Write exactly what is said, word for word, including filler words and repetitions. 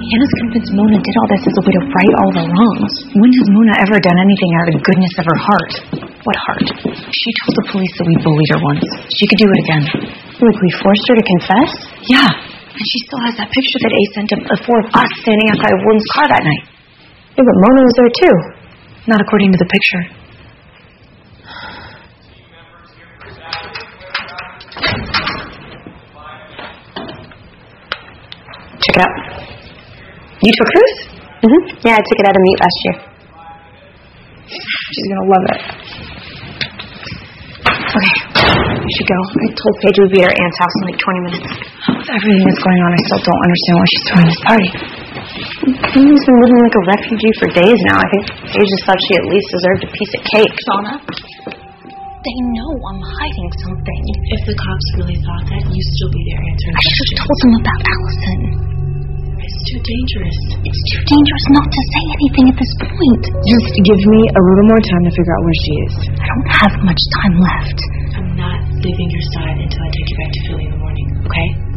Hannah's convinced Mona did all this as a way to right all the wrongs. When has Mona ever done anything out of the goodness of her heart? What heart? She told the police that we bullied her once. She could do it again. Like we forced her to confess? Yeah. And she still has that picture that Ace sent of the four of us standing outside of William's car that night. Yeah, but Mona was there too. Not according to the picture. Check it out. You took hers? Mm-hmm. Yeah, I took it out of meet last year. She's gonna love it. Okay, we should go. I told Paige we'd be at her aunt's house in like twenty minutes. With everything that's going on, I still don't understand why she's throwing this party. Amy's been living like a refugee for days now. I think Paige just thought she at least deserved a piece of cake. Shauna, they know I'm hiding something. If the cops really thought that, you'd still be there answering I should have told them about Allison. It's too dangerous. It's too dangerous not to say anything at this point. Just give me a little more time to figure out where she is. I don't have much time left. I'm not leaving your side until I take you back to Philly in the morning, okay?